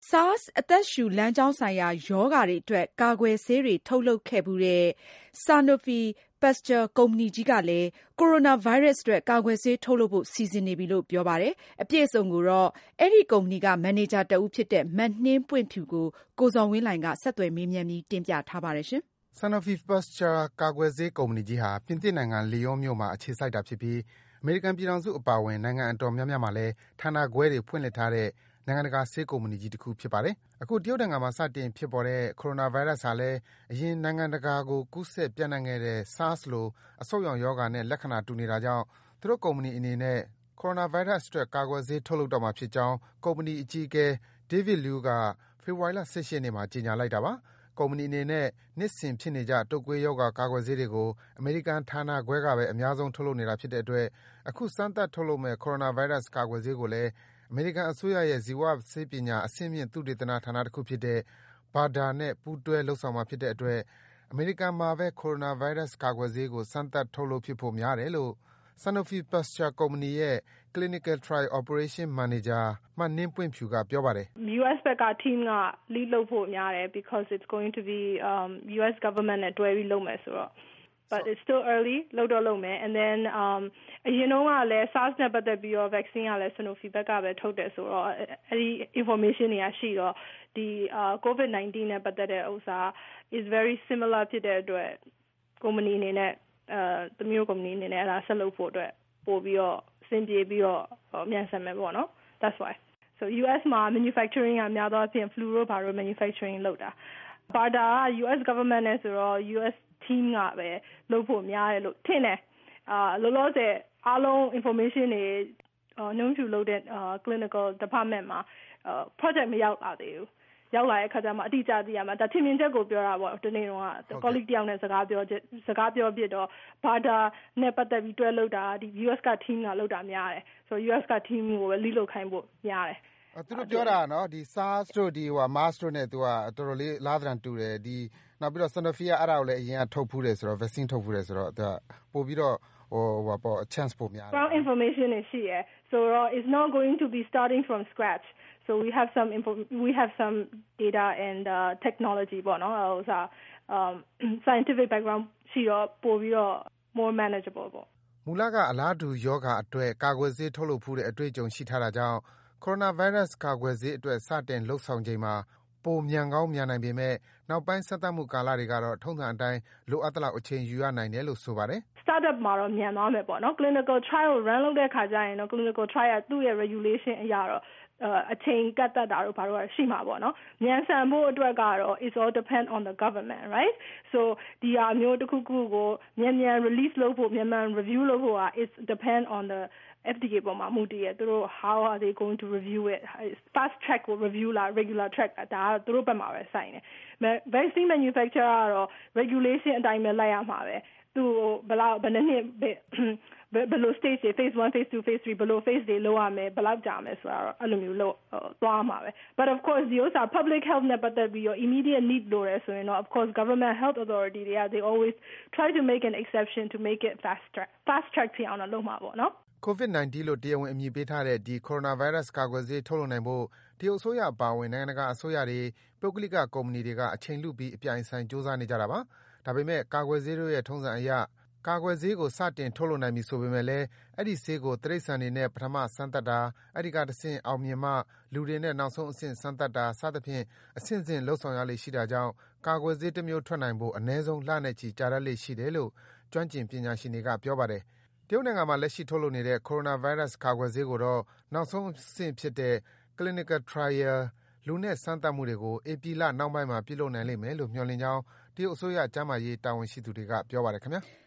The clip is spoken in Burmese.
SARS အသက်ရှူလမ်းကြောင်းဆိုင်ရာရောဂါတွေအတွက်ကာကွယ်ဆေးတွေထုတ်လုပ်ခဲ့ဖူးတဲ့ Sanofi Pasteur ကုမ္ပဏီကြီးကလည်း ကိုရိုနာဗိုင်းရပ်စ်အတွက်ကာကွယ်ဆေးထုတ်လုပ်ဖို့စီစဉ်နေပြီလို့ပြောပါတယ်။ အပြည့်အစုံကိုတော့အဲဒီကုမ္ပဏီကမန်နေဂျာတဦးဖြစ်တဲ့မနှင်းပွင့်ဖြူကို ကိုဇော်ဝင်းလှိုင်ကဆက်သွယ်မေးမြန်းပြီးတင်ပြထားပါတယ်။ Sanofi Pasteur ကာကွယ်ဆေးကုမ္ပဏီကြီးဟာပြင်သစ်နိုင်ငံ Lyon မြို့မှာအခြေစိုက်တာဖြစ်ပြီးအမေရိကန်ပြည်ထောင်စုအပါအဝင်နိုင်ငံအတော်များများမှာလည်းဌာနခွဲတွေဖွင့်လှစ်ထားတဲ့နိုင်ငံတကာဆေးကုမ္ပဏီကြီးတခုဖြစ်ပါတယ်။ အခုတရုတ်နိုင်ငံမှာစတင်ဖြစ်ပေါ်တဲ့ ကိုရိုနာဗိုင်းရပ်စ်ဟာလည်းအရင်နိုင်ငံတကာကိုကူးစက်ပျံ့နှံ့ခဲ့တဲ့ SARS လိုအဆုတ်ရောင်ရောဂါနဲ့လက္ခဏာတူနေတာကြောင့်သူတို့ကုမ္ပဏီအနေနဲ့ကိုရိုနာဗိုင်းရပ်စ်အတွက်ကာကွယ်ဆေးထုတ်လုပ်တော့မှာဖြစ်ကြောင်းကုမ္ပဏီအကြီးအကဲ David Loew က ဖေဖော်ဝါရီလ ၁၈ ရက်နေ့မှာကြေညာလိုက်တာပါ။ ကုမ္ပဏီအနေနဲ့နှစ်စဉ်ဖြစ်နေကြတုပ်ကွေးရောဂါကာကွယ်ဆေးတွေကိုအမေရိကန်ဌာနခွဲကပဲအများဆုံးထုတ်လုပ်နေတာဖြစ်တဲ့အတွက်အခုစမ်းသပ်ထုတ်လုပ်မယ့်ကိုရိုနာဗိုင်းရပ်စ်ကာကွယ်ဆေးကိုလည်းအမေရိကန်အစိုးရရဲ့ဇီဝဆေးပညာအဆင့်မြင့်သုတေသနဌာနတခုဖြစ်တဲ့ BARDA နဲ့ပူးတွဲလုပ်ဆောင်မှာဖြစ်တဲ့အတွက်အမေရိကန်မှာပဲကိုရိုနာဗိုင်းရပ်စ်ကာကွယ်ဆေးကိုစမ်းသပ်ထုတ်လုပ်ဖြစ်ဖို့များတယ်လို့ Sanofi Pasteur ကုမ္ပဏီရဲ့ Clinical Trial Operations Manager မနှင်းပွင့်ဖြူကပြောပါတယ်။ US ဘက်က team က lead လုပ်ဖို့များတယ် because it's going to be US government နဲ့တွဲပြီးလုပ်မယ်ဆိုတော့ but it's still early လုပ်တော့လုပ်မယ် and then အရင်တုန်းကလည်း SARS နဲ့ပတ်သက်ပြီးတော့ vaccine ကလည်း Sanofi ဘက်ကပဲထုတ်တယ်ဆိုတော့အဲဒီ information တွေကရှိတော့ဒီ COVID-19 နဲ့ပတ်သက်တဲ့ဥစ္စာ is very similar ဖြစ်တဲ့အတွက်ကုမ္ပဏီအနေနဲ့တမျိုးကုမ္ပဏီအနေနဲ့အဲ့ဒါဆက်လုပ်ဖို့အတွက်ပို့ပြီးတော့အဆင်ပြေပြီးတော့မြန်ဆန်မယ်ပေါ့နော် that's why so US မှာ manufacturing ကများသောအားဖြင့် flu တို့ဘာလို့ manufacturing လုပ်တာ BARDA က US government နဲ့ဆိုတော့ US team ကပဲလုပ်ဖို့များတယ်လို့ထင်တယ်လောလောဆယ်အားလုံး information တွေနှုန်းဖြူလုပ်တဲ့ clinical department မှာ project မရောက်လာသေးဘူးရောက်လာတဲ့အခါကျမှအတိအကျသိရမှာဒါထင်မြင်ချက်ကိုပြောတာပေါ့ဒီနေ့တော့ colleague တယောက်နဲ့စကားပြောဖြစ်တော့ BARDA နဲ့ပတ်သက်ပြီးတွဲလုပ်တာဒီ US က team ကလုပ်တာများတယ်ဆိုတော့ US က team ကိုပဲ lead လုပ်ခိုင်းဖို့များတယ်သူတို့ပြောတာနော်ဒီ SARS တို့ဒီ MERS တို့နဲ့သူကတော်တော်လေးလားသဏ္ဍာန်တူတယ်ဒီနောက်ပြီးတော့ Sanofi ကအဲ့ဒါကိုလည်းအရင်ကထုတ်ဖူးတယ်ဆိုတော့ vaccine ထုတ်ဖူးတယ်ဆိုတော့သူကပို့ပြီးတော့chance ပိုများတယ် ground information တွေရှိရယ်ဆိုတော့ it's not going to be starting from scratch so we have some data and technology ပေါ့နော်ဟိုscientific background ရှိတော့ပို့ပြီးတော့ more manageable ပေါ့မူလကအလားတူယောဂအတွက်ကာကွယ်ဆေးထုတ်လုပ်ဖူးတဲ့အတွေ့အကြုံရှိထားတာကြောင့်ကိုရိုနာဗိုင်းရပ်စ်ကာကွယ်ဆေးအတွက်စတင်လုပ်ဆောင်ချိန်မှာပိုမြန်ကောင်းမြန်နိုင်ပေမဲ့နောက်ပိုင်းစမ်းသပ်မှုကာလတွေကတော့ထုံးစံအတိုင်းလိုအပ်သလောက်အချိန်ယူရနိုင်တယ်လို့ဆိုပါတယ် startup မှာတော့မြန်သွားမယ်ပေါ့နော် clinical trial run လုပ်တဲ့ခါကျရင်တော့ clinical trial သူ့ရဲ့ regulation အရာတော့အချိန်ကတ်သက်တာတို့ဘာလို့ရှိမှာပေါ့နော်မြန်ဆန်ဖို့အတွက်ကတော့ it's all depend on the government right so ဒီဟာမျိုးတစ်ခုခုကိုမြန် release လုပ်ဖို့မြန် review လုပ်ဖို့က it's depend on the FDA ပေါ်မှာမူတည်ရသူတို့ how are they going to review it fast track ကို review လား regular track ဒါကသူတို့ဘက်မှာပဲဆိုင်တယ် vaccine manufacturer ကတော့ regulation အတိုင်းပဲလိုက်ရမှာပဲသူဘယ်နှစ်နှစ်ဘယ်လို stage တွေ phase 1 phase 2 phase 3ဘယ်လို phase တွေလုပ်ရမယ်ဘယ်လောက်ကြာမယ်ဆိုတာတော့အဲ့လိုမျိုးလို့သွားမှာပဲ but of course ဒီဥစ္စာ public health နဲ့ပတ်သက်ပြီးတော့ immediate need လိုတယ်ဆိုရင်တော့ of course government health authority တွေက they always try to make an exception to make it fast track ဖြစ်အောင်လုပ်မှာပေါ့နော် COVID-19 လို့တရားဝင်အမည်ပေးထားတဲ့ဒီကိုရိုနာဗိုင်းရပ်စ်ကာကွယ်ဆေးထုတ်လုပ်နိုင်ဖို့တရုတ်အစိုးရအပါအဝင်နိုင်ငံတကာအစိုးရတွေပုဂ္ဂလိကကုမ္ပဏီတွေကအချိန်လုပြီးအပြိုင်ဆိုင်စူးစမ်းနေကြတာပါဒါပေမဲ့ကာကွယ်ဆေးတို့ရဲ့ထုံးစံအရကာကွယ်ဆေးကိုစတင်ထုတ်လုပ်နိုင်ပြီဆိုပေမဲ့လည်းအဲ့ဒီဆေးကိုတိရစ္ဆာန်တွေနဲ့ပထမစမ်းသပ်တာအဲ့ဒီကတဆင့်အောင်မြင်မှလူတွေနဲ့နောက်ဆုံးအဆင့်စမ်းသပ်တာစသဖြင့်အဆင့်ဆင့်လုပ်ဆောင်ရလေ့ရှိတာကြောင့်ကာကွယ်ဆေးတစ်မျိုးထွက်နိုင်ဖို့အနည်းဆုံးလနဲ့ချီကြာတတ်လေ့ရှိတယ်လို့ကျွမ်းကျင်ပညာရှင်တွေကပြောပါတယ်တရုတ်နိုင်ငံမှာလက်ရှိထုတ်လုပ်နေတဲ့ကိုရိုနာဗိုင်းရပ်စ်ကာကွယ်ဆေးကိုတော့နောက်ဆုံးအဆင့်ဖြစ်တဲ့ clinical trial လူနဲ့စမ်းသပ်မှုတွေကိုဧပြီလနှောင်းပိုင်းမှာပြုလုပ်နိုင်လိမ့်မယ်လို့မျှော်လင့်ကြောင်းတရုတ်အစိုးရကျန်းမာရေးတာဝန်ရှိသူတွေကပြောပါတယ်ခင်ဗျာ